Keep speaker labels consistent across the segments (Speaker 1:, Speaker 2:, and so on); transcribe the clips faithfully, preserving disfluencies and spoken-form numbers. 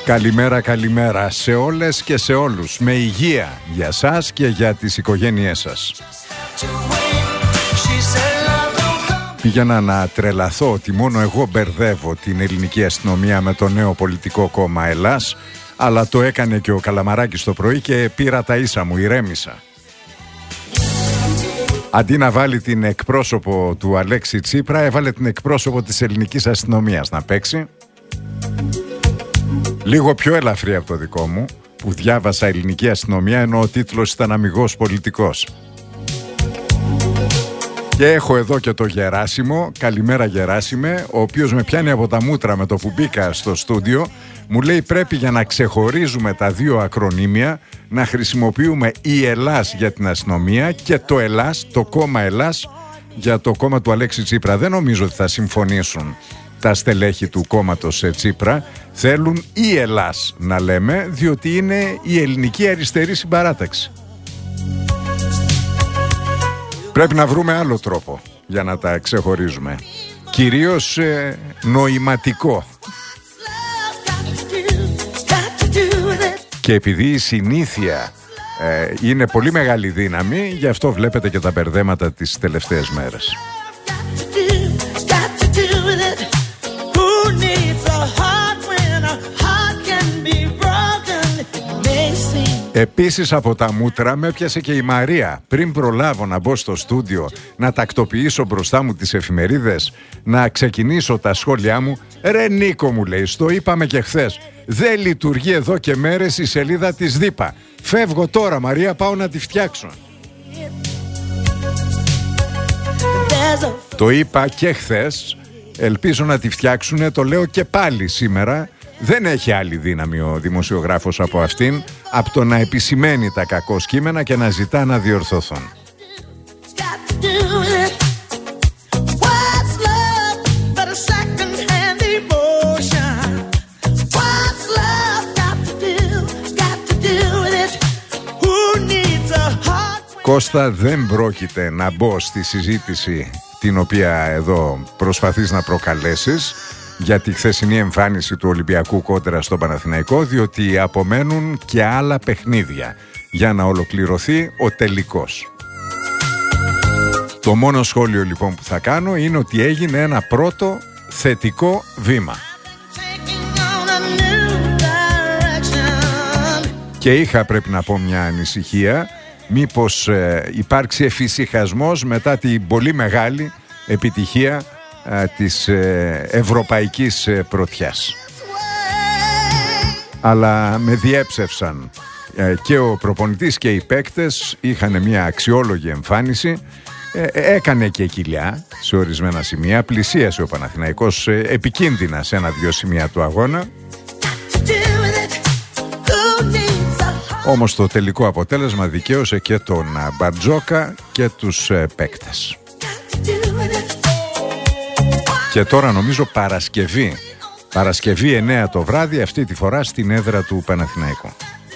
Speaker 1: Καλημέρα, καλημέρα σε όλες και σε όλους. Με υγεία για σας και για τις οικογένειές σας. Πήγαινα να τρελαθώ ότι μόνο εγώ μπερδεύω την ελληνική αστυνομία με το νέο πολιτικό κόμμα Ελλάς, αλλά το έκανε και ο Καλαμαράκης το πρωί και πήρα τα ίσα μου, ηρέμησα. Αντί να βάλει την εκπρόσωπο του Αλέξη Τσίπρα, έβαλε την εκπρόσωπο της ελληνικής αστυνομίας να παίξει. Λίγο πιο ελαφρύ από το δικό μου, που διάβασα ελληνική αστυνομία, ενώ ο τίτλος ήταν αμιγώς πολιτικός. Και έχω εδώ και το Γεράσιμο. Καλημέρα Γεράσιμε, ο οποίος με πιάνει από τα μούτρα με το που μπήκα στο στούντιο. Μου λέει πρέπει για να ξεχωρίζουμε τα δύο ακρονίμια να χρησιμοποιούμε η Ελλάς για την αστυνομία και το Ελλάς, το κόμμα Ελλάς για το κόμμα του Αλέξη Τσίπρα. Δεν νομίζω ότι θα συμφωνήσουν τα στελέχη του κόμματος Τσίπρα. Θέλουν η Ελλάς να λέμε, διότι είναι η ελληνική αριστερή συμπαράταξη. Πρέπει να βρούμε άλλο τρόπο για να τα ξεχωρίζουμε. Κυρίως ε, νοηματικό. Και επειδή η συνήθεια ε, είναι πολύ μεγάλη δύναμη, γι' αυτό βλέπετε και τα μπερδέματα τις τελευταίες μέρες. Επίσης από τα μούτρα με έπιασε και η Μαρία. Πριν προλάβω να μπω στο στούντιο, να τακτοποιήσω μπροστά μου τις εφημερίδες, να ξεκινήσω τα σχόλιά μου, ρε Νίκο μου λέει, στο είπαμε και χθες, δεν λειτουργεί εδώ και μέρες η σελίδα της ΔΥΠΑ. Φεύγω τώρα Μαρία, πάω να τη φτιάξω. Το είπα και χθες, ελπίζω να τη φτιάξουνε, το λέω και πάλι σήμερα. Δεν έχει άλλη δύναμη ο δημοσιογράφος από αυτήν, από το να επισημαίνει τα κακό κείμενα και να ζητά να διορθωθούν. Κώστα, δεν πρόκειται να μπω στη συζήτηση την οποία εδώ προσπαθείς να προκαλέσεις για τη χθεσινή εμφάνιση του Ολυμπιακού κόντρα στον Παναθηναϊκό, διότι απομένουν και άλλα παιχνίδια για να ολοκληρωθεί ο τελικός. Το μόνο σχόλιο λοιπόν που θα κάνω είναι ότι έγινε ένα πρώτο θετικό βήμα. Και είχα, πρέπει να πω, μια ανησυχία μήπως ε, υπάρξει εφησυχασμός μετά την πολύ μεγάλη επιτυχία της ευρωπαϊκής πρωτιάς. Αλλά με διέψευσαν και ο προπονητής και οι παίκτες, είχαν μια αξιόλογη εμφάνιση, έκανε και κοιλιά σε ορισμένα σημεία, πλησίασε ο Παναθηναϊκός επικίνδυνα σε ένα-δυο σημεία του αγώνα, όμως το τελικό αποτέλεσμα δικαίωσε και τον Μπαρτζόκα και τους παίκτες. Και τώρα νομίζω Παρασκευή, Παρασκευή εννέα το βράδυ, αυτή τη φορά στην έδρα του Παναθηναϊκού.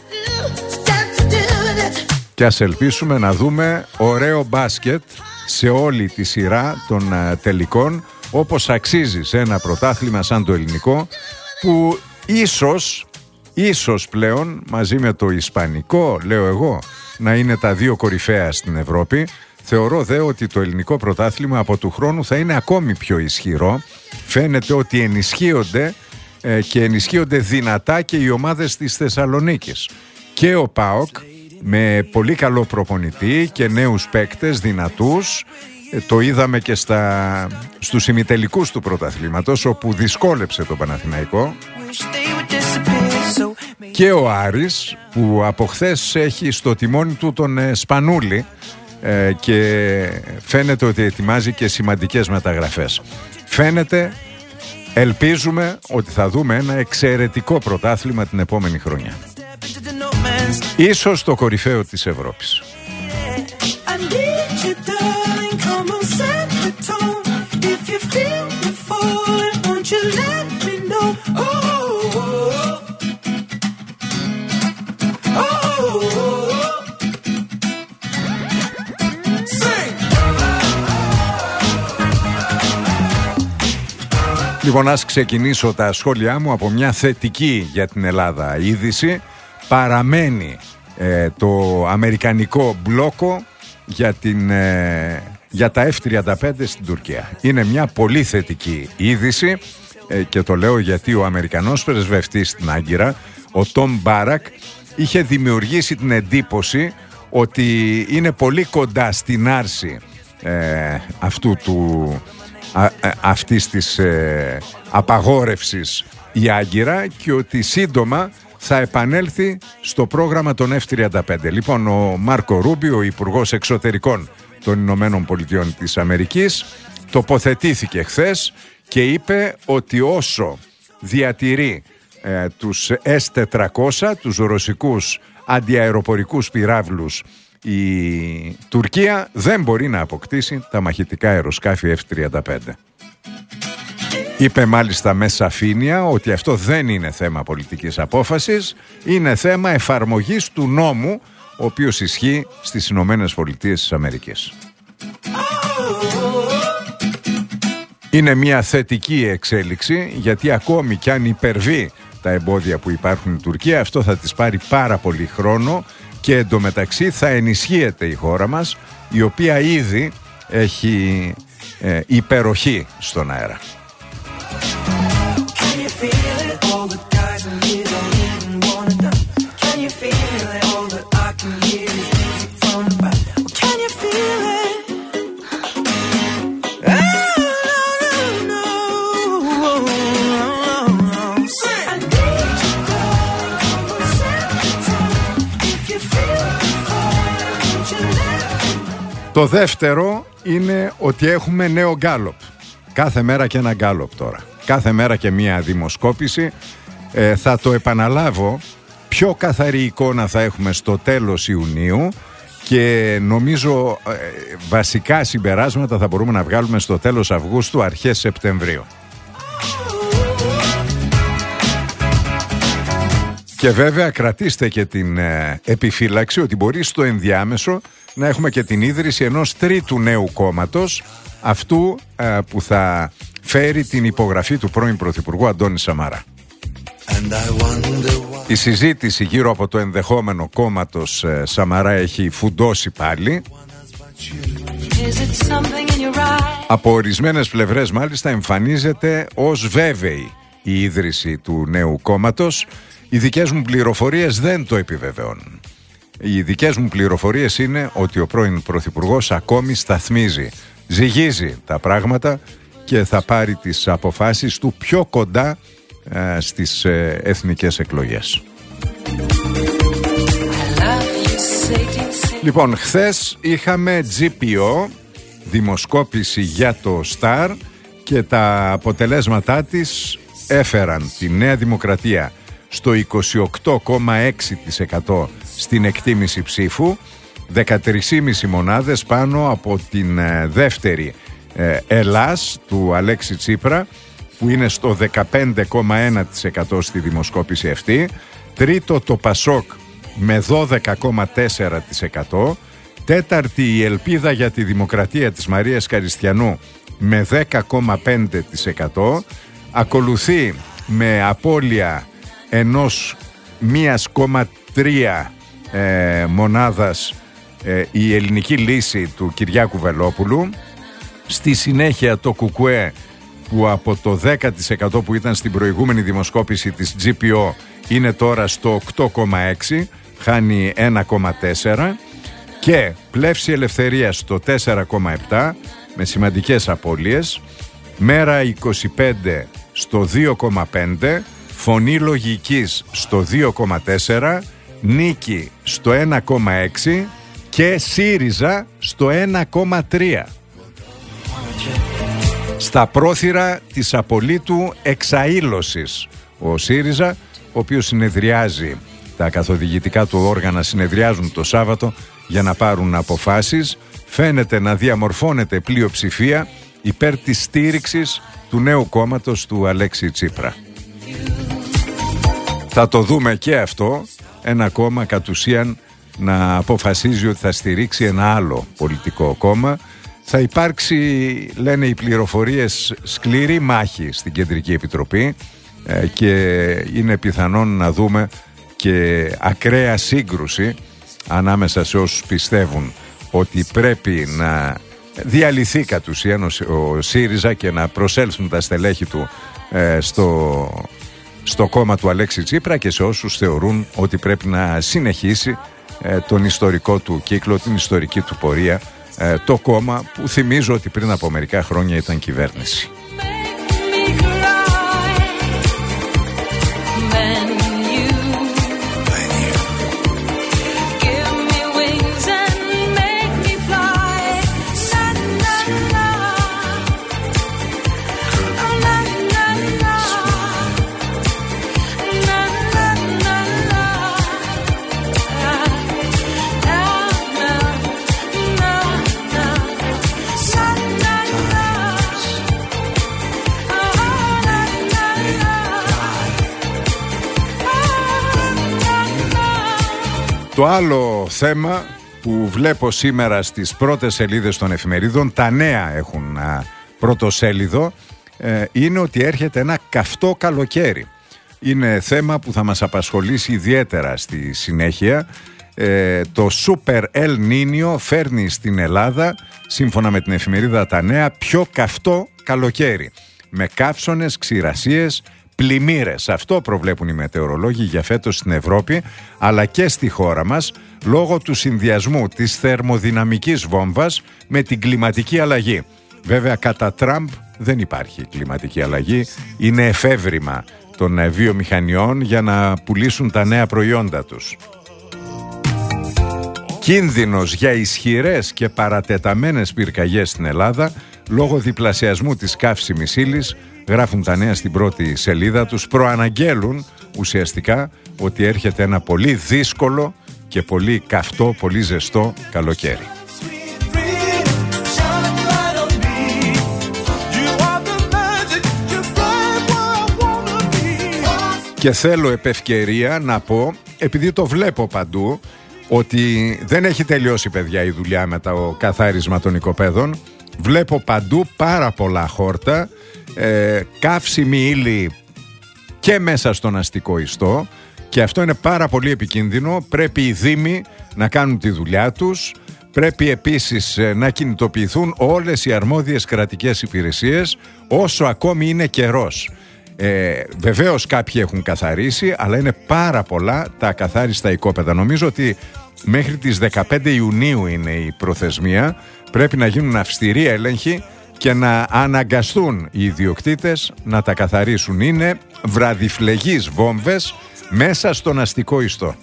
Speaker 1: Και ας ελπίσουμε να δούμε ωραίο μπάσκετ σε όλη τη σειρά των uh, τελικών, όπως αξίζει σε ένα πρωτάθλημα σαν το ελληνικό, που ίσως, ίσως πλέον μαζί με το ισπανικό, λέω εγώ, να είναι τα δύο κορυφαία στην Ευρώπη. Θεωρώ δε ότι το ελληνικό πρωτάθλημα από του χρόνου θα είναι ακόμη πιο ισχυρό. Φαίνεται ότι ενισχύονται ε, και ενισχύονται δυνατά και οι ομάδες της Θεσσαλονίκης. Και ο ΠΑΟΚ με πολύ καλό προπονητή και νέους παίκτες δυνατούς. Ε, το είδαμε και στα, στους ημιτελικούς του πρωταθλήματος, όπου δυσκόλεψε το Παναθηναϊκό. Και ο Άρης που από χθες έχει στο τιμόνι του τον ε, Σπανούλη, Ε, και φαίνεται ότι ετοιμάζει και σημαντικές μεταγραφές. Φαίνεται, ελπίζουμε ότι θα δούμε ένα εξαιρετικό πρωτάθλημα την επόμενη χρονιά. Ίσως το κορυφαίο της Ευρώπης. Λοιπόν, ας ξεκινήσω τα σχόλιά μου από μια θετική για την Ελλάδα είδηση. Παραμένει ε, το αμερικανικό μπλόκο για, την, ε, για τα εφ τριάντα πέντε στην Τουρκία. Είναι μια πολύ θετική είδηση ε, και το λέω γιατί ο Αμερικανός πρεσβευτής στην Άγκυρα, ο Τόμ Μπάρακ, είχε δημιουργήσει την εντύπωση ότι είναι πολύ κοντά στην άρση ε, αυτού του, α, α, αυτής της ε, απαγόρευσης η Άγκυρα και ότι σύντομα θα επανέλθει στο πρόγραμμα των εφ τριάντα πέντε. Λοιπόν, ο Μάρκο Ρούμπιο, ο Υπουργός Εξωτερικών των Ηνωμένων Πολιτειών της Αμερικής, τοποθετήθηκε χθες και είπε ότι όσο διατηρεί ε, τους ες τετρακόσια, τους ρωσικούς αντιαεροπορικούς πυράβλους, η Τουρκία δεν μπορεί να αποκτήσει τα μαχητικά αεροσκάφη εφ τριάντα πέντε. Είπε μάλιστα με σαφήνεια ότι αυτό δεν είναι θέμα πολιτικής απόφασης, είναι θέμα εφαρμογής του νόμου, ο οποίος ισχύει στις Ηνωμένες Πολιτείες της Αμερικής. Είναι μια θετική εξέλιξη, γιατί ακόμη κι αν υπερβεί τα εμπόδια που υπάρχουν στην Τουρκία, αυτό θα της πάρει πάρα πολύ χρόνο και εντωμεταξύ θα ενισχύεται η χώρα μας, η οποία ήδη έχει ε, υπεροχή στον αέρα. Το δεύτερο είναι ότι έχουμε νέο γκάλοπ. Κάθε μέρα και ένα γκάλοπ τώρα. Κάθε μέρα και μία δημοσκόπηση. Ε, θα το επαναλάβω, πιο καθαρή εικόνα θα έχουμε στο τέλος Ιουνίου και νομίζω ε, βασικά συμπεράσματα θα μπορούμε να βγάλουμε στο τέλος Αυγούστου, αρχές Σεπτεμβρίου. Και βέβαια κρατήστε και την ε, επιφύλαξη ότι μπορεί στο ενδιάμεσο να έχουμε και την ίδρυση ενός τρίτου νέου κόμματος, αυτού ε, που θα φέρει την υπογραφή του πρώην Πρωθυπουργού Αντώνη Σαμαρά. Η συζήτηση γύρω από το ενδεχόμενο κόμματος ε, Σαμαρά έχει φουντώσει πάλι. Από ορισμένες πλευρές μάλιστα εμφανίζεται ως βέβαιη η ίδρυση του νέου κόμματος. Οι δικές μου πληροφορίες δεν το επιβεβαιώνουν. Οι δικές μου πληροφορίες είναι ότι ο πρώην Πρωθυπουργός ακόμη σταθμίζει, ζυγίζει τα πράγματα και θα πάρει τις αποφάσεις του πιο κοντά ε, στις ε, εθνικές εκλογές. Λοιπόν, χθες είχαμε τζι πι ο, δημοσκόπηση για το Star, και τα αποτελέσματά της έφεραν τη Νέα Δημοκρατία στο είκοσι οκτώ κόμμα έξι τοις εκατό στην εκτίμηση ψήφου, δεκατρείς κόμμα πέντε μονάδες πάνω από την ε, δεύτερη ε, Ελλάς του Αλέξη Τσίπρα, που είναι στο δεκαπέντε κόμμα ένα τοις εκατό στη δημοσκόπηση αυτή. Τρίτο το Πασόκ με δώδεκα κόμμα τέσσερα τοις εκατό. Τέταρτη η Ελπίδα για τη Δημοκρατία της Μαρίας Καριστιανού με δέκα κόμμα πέντε τοις εκατό. Ακολουθεί με απώλεια ενός μία κόμμα τρία ε, μονάδας ε, η Ελληνική Λύση του Κυριάκου Βελόπουλου. Στη συνέχεια το Κουκουέ, που από το δέκα τοις εκατό που ήταν στην προηγούμενη δημοσκόπηση της τζι πι ο είναι τώρα στο οκτώ κόμμα έξι, χάνει ένα κόμμα τέσσερα, και Πλεύση Ελευθερίας στο τέσσερα κόμμα επτά με σημαντικές απώλειες, Μέρα είκοσι πέντε στο δύο κόμμα πέντε, Φωνή Λογικής στο δύο κόμμα τέσσερα, Νίκη στο ένα κόμμα έξι και ΣΥΡΙΖΑ στο ένα κόμμα τρία. Στα πρόθυρα της απολύτου εξαήλωσης ο ΣΥΡΙΖΑ, ο οποίος συνεδριάζει, τα καθοδηγητικά του όργανα συνεδριάζουν το Σάββατο για να πάρουν αποφάσεις, φαίνεται να διαμορφώνεται πλειοψηφία υπέρ της στήριξης του νέου κόμματος του Αλέξη Τσίπρα. Θα το δούμε και αυτό, ένα κόμμα κατ' ουσίαν να αποφασίζει ότι θα στηρίξει ένα άλλο πολιτικό κόμμα. θα υπάρξει, λένε οι πληροφορίες, σκληρή μάχη στην Κεντρική Επιτροπή ε, και είναι πιθανόν να δούμε και ακραία σύγκρουση ανάμεσα σε όσους πιστεύουν ότι πρέπει να διαλυθεί κατ' ουσίαν ο ΣΥΡΙΖΑ και να προσέλθουν τα στελέχη του ε, στο, στο κόμμα του Αλέξη Τσίπρα, και σε όσους θεωρούν ότι πρέπει να συνεχίσει ε, τον ιστορικό του κύκλο, την ιστορική του πορεία, ε, το κόμμα που θυμίζω ότι πριν από μερικά χρόνια ήταν κυβέρνηση. Το άλλο θέμα που βλέπω σήμερα στις πρώτες σελίδες των εφημερίδων, τα νέα έχουν α, πρωτοσέλιδο, ε, είναι ότι έρχεται ένα καυτό καλοκαίρι. Είναι θέμα που θα μας απασχολήσει ιδιαίτερα στη συνέχεια. Ε, το Super El Niño φέρνει στην Ελλάδα, σύμφωνα με την εφημερίδα Τα Νέα, πιο καυτό καλοκαίρι, με καύσωνες, ξηρασίες, πλημμύρες. Αυτό προβλέπουν οι μετεωρολόγοι για φέτος στην Ευρώπη, αλλά και στη χώρα μας, λόγω του συνδυασμού της θερμοδυναμικής βόμβας με την κλιματική αλλαγή. Βέβαια, κατά Τραμπ δεν υπάρχει κλιματική αλλαγή, είναι εφεύρημα των βιομηχανιών για να πουλήσουν τα νέα προϊόντα τους. Κίνδυνος για ισχυρές και παρατεταμένες πυρκαγιές στην Ελλάδα λόγω διπλασιασμού της καύσιμης ύλης, γράφουν τα νέα στην πρώτη σελίδα τους, προαναγγέλουν ουσιαστικά ότι έρχεται ένα πολύ δύσκολο και πολύ καυτό, πολύ ζεστό καλοκαίρι. Και θέλω επ' ευκαιρία να πω, επειδή το βλέπω παντού, ότι δεν έχει τελειώσει, παιδιά, η δουλειά με το καθάρισμα των οικοπαίδων. Βλέπω παντού πάρα πολλά χόρτα, ε, καύσιμη ύλη και μέσα στον αστικό ιστό, και αυτό είναι πάρα πολύ επικίνδυνο. Πρέπει οι δήμοι να κάνουν τη δουλειά τους. Πρέπει επίσης να κινητοποιηθούν όλες οι αρμόδιες κρατικές υπηρεσίες όσο ακόμη είναι καιρός. Ε, βεβαίως κάποιοι έχουν καθαρίσει, αλλά είναι πάρα πολλά τα ακαθάριστα οικόπεδα. Νομίζω ότι μέχρι τις δεκαπέντε Ιουνίου είναι η προθεσμία. Πρέπει να γίνουν αυστηροί έλεγχοι και να αναγκαστούν οι ιδιοκτήτες να τα καθαρίσουν. Είναι βραδιφλεγείς βόμβες μέσα στον αστικό ιστό.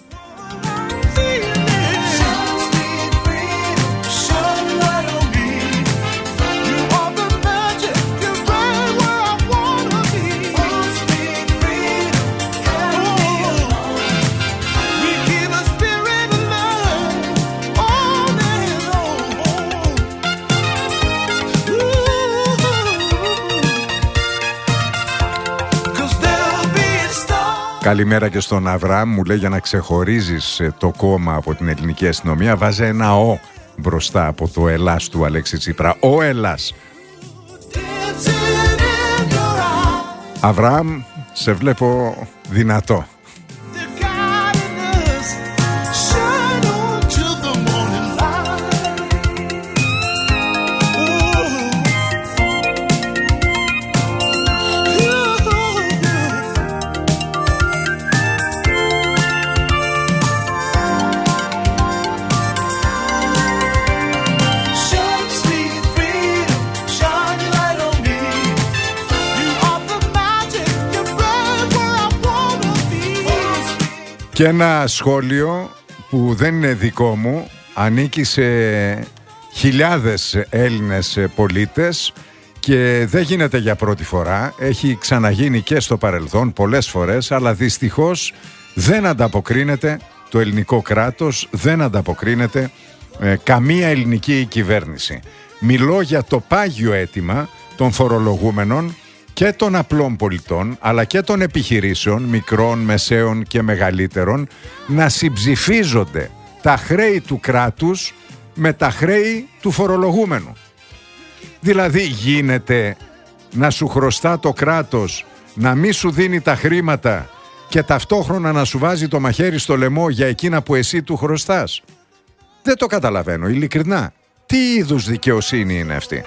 Speaker 1: Καλημέρα και στον Αβραάμ, μου λέει, για να ξεχωρίζεις το κόμμα από την ελληνική αστυνομία βάζε ένα «ο» μπροστά από το Ελλάς του Αλέξη Τσίπρα. Ο Ελλάς. Αβραάμ, σε βλέπω δυνατό. Και ένα σχόλιο που δεν είναι δικό μου, ανήκει σε χιλιάδες Έλληνες πολίτες και δεν γίνεται για πρώτη φορά. Έχει ξαναγίνει και στο παρελθόν πολλές φορές, αλλά δυστυχώς δεν ανταποκρίνεται το ελληνικό κράτος, δεν ανταποκρίνεται ε, καμία ελληνική κυβέρνηση. Μιλώ για το πάγιο αίτημα των φορολογούμενων και των απλών πολιτών, αλλά και των επιχειρήσεων, μικρών, μεσαίων και μεγαλύτερων, να συμψηφίζονται τα χρέη του κράτους με τα χρέη του φορολογούμενου. Δηλαδή γίνεται να σου χρωστά το κράτος, να μη σου δίνει τα χρήματα και ταυτόχρονα να σου βάζει το μαχαίρι στο λαιμό για εκείνα που εσύ του χρωστάς? Δεν το καταλαβαίνω, ειλικρινά. Τι είδους δικαιοσύνη είναι αυτή?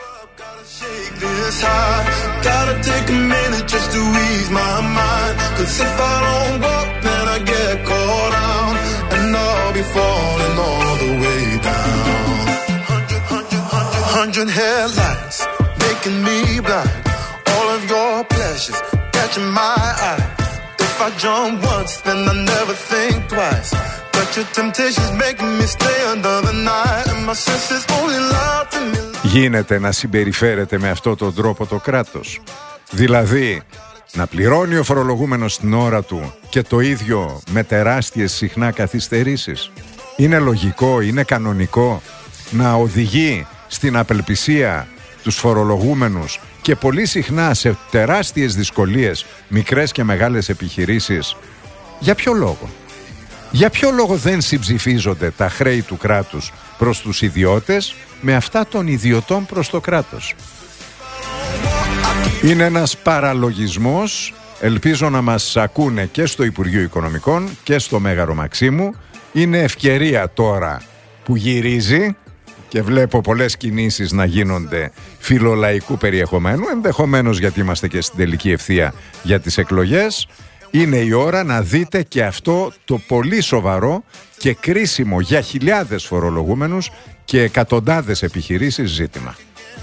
Speaker 2: I jump once, then I never think twice. But your temptation's making me stay under the night, and my senses only lie to me.
Speaker 1: Γίνεται να συμπεριφέρεται με αυτόν τον τρόπο το κράτος? Δηλαδή, να πληρώνει ο φορολογούμενος την ώρα του και το ίδιο με τεράστιες συχνά καθυστερήσεις? Είναι λογικό, είναι κανονικό να οδηγεί στην απελπισία τους φορολογούμενους και πολύ συχνά σε τεράστιες δυσκολίες μικρές και μεγάλες επιχειρήσεις? Για ποιο λόγο? Για ποιο λόγο δεν συμψηφίζονται τα χρέη του κράτους προς τους ιδιώτες με αυτά των ιδιωτών προς το κράτος? Είναι ένας παραλογισμός. Ελπίζω να μας ακούνε και στο Υπουργείο Οικονομικών και στο Μέγαρο Μαξίμου. Είναι ευκαιρία τώρα που γυρίζει και βλέπω πολλές κινήσεις να γίνονται φιλολαϊκού περιεχομένου, ενδεχομένως γιατί είμαστε και στην τελική ευθεία για τις εκλογές. Είναι η ώρα να δείτε και αυτό το πολύ σοβαρό και κρίσιμο για χιλιάδες φορολογούμενους και εκατοντάδες επιχειρήσεις ζήτημα.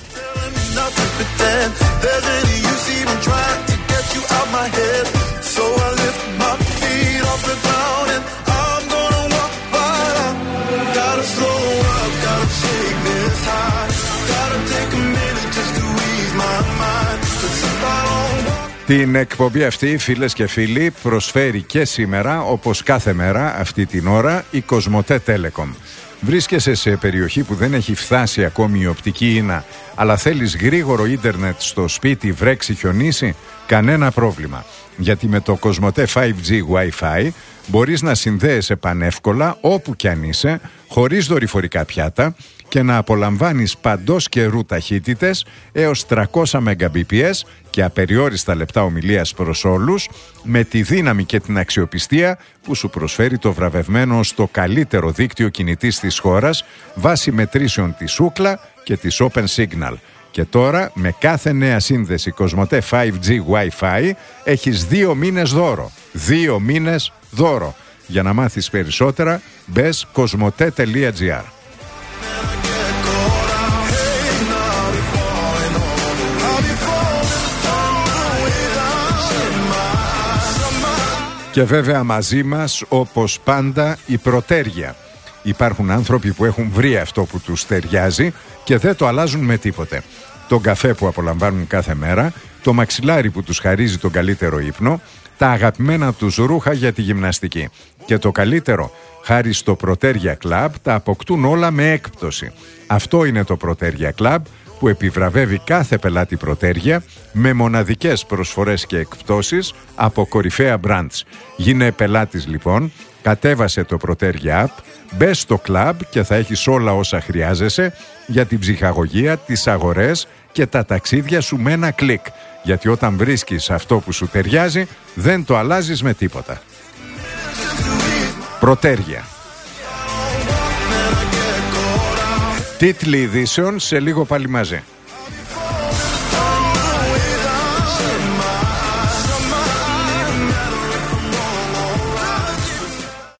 Speaker 1: Την εκπομπή αυτή, φίλες και φίλοι, προσφέρει και σήμερα, όπως κάθε μέρα αυτή την ώρα, η Κοσμοτέ Telecom. Βρίσκεσαι σε περιοχή που δεν έχει φτάσει ακόμη η οπτική ίνα, αλλά θέλεις γρήγορο ίντερνετ στο σπίτι, βρέξει, χιονίσει? Κανένα πρόβλημα. Γιατί με το Κοσμοτέ φάιβ τζι Wi-Fi μπορείς να συνδέεσαι πανεύκολα όπου κι αν είσαι, χωρίς δορυφορικά πιάτα, και να απολαμβάνεις παντός καιρού ταχύτητες έως τριακόσια Mbps και απεριόριστα λεπτά ομιλίας προς όλους, με τη δύναμη και την αξιοπιστία που σου προσφέρει το βραβευμένο στο καλύτερο δίκτυο κινητής της χώρας βάσει μετρήσεων της Ookla και της Open Signal. Και τώρα με κάθε νέα σύνδεση Κοσμοτέ φάιβ τζι Wi-Fi έχεις δύο μήνες δώρο. Δύο μήνες δώρο. Για να μάθεις περισσότερα μπες κοσμοτέ τελεία τζι άρ. Και βέβαια μαζί μας, όπως πάντα, η Πρωτέργεια. Υπάρχουν άνθρωποι που έχουν βρει αυτό που τους ταιριάζει και δεν το αλλάζουν με τίποτε. Τον καφέ που απολαμβάνουν κάθε μέρα, το μαξιλάρι που τους χαρίζει τον καλύτερο ύπνο, τα αγαπημένα τους ρούχα για τη γυμναστική. Και το καλύτερο, χάρη στο Πρωτέργεια Club, τα αποκτούν όλα με έκπτωση. Αυτό είναι το Πρωτέργεια Club, που επιβραβεύει κάθε πελάτη Πρωτέργεια με μοναδικές προσφορές και εκπτώσεις από κορυφαία brands. Γίνε πελάτης λοιπόν, κατέβασε το Πρωτέργεια App, μπες στο club και θα έχεις όλα όσα χρειάζεσαι για την ψυχαγωγία, τις αγορές και τα ταξίδια σου με ένα κλικ. Γιατί όταν βρίσκεις αυτό που σου ταιριάζει, δεν το αλλάζεις με τίποτα. Πρωτέργεια. Τίτλοι ειδήσεων σε λίγο πάλι μαζί.